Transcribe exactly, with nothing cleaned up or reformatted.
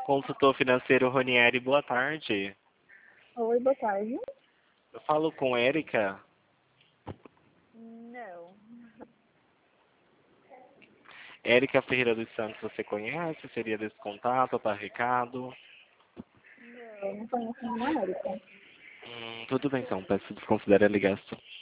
Consultor financeiro Ronieri, boa tarde. Oi, boa tarde. Eu falo com Érica. Não. Érica Ferreira dos Santos, você conhece? Seria desse contato, para recado? Não, não conheço nenhuma Érica. Hum, tudo bem então, peço que considere a ligação.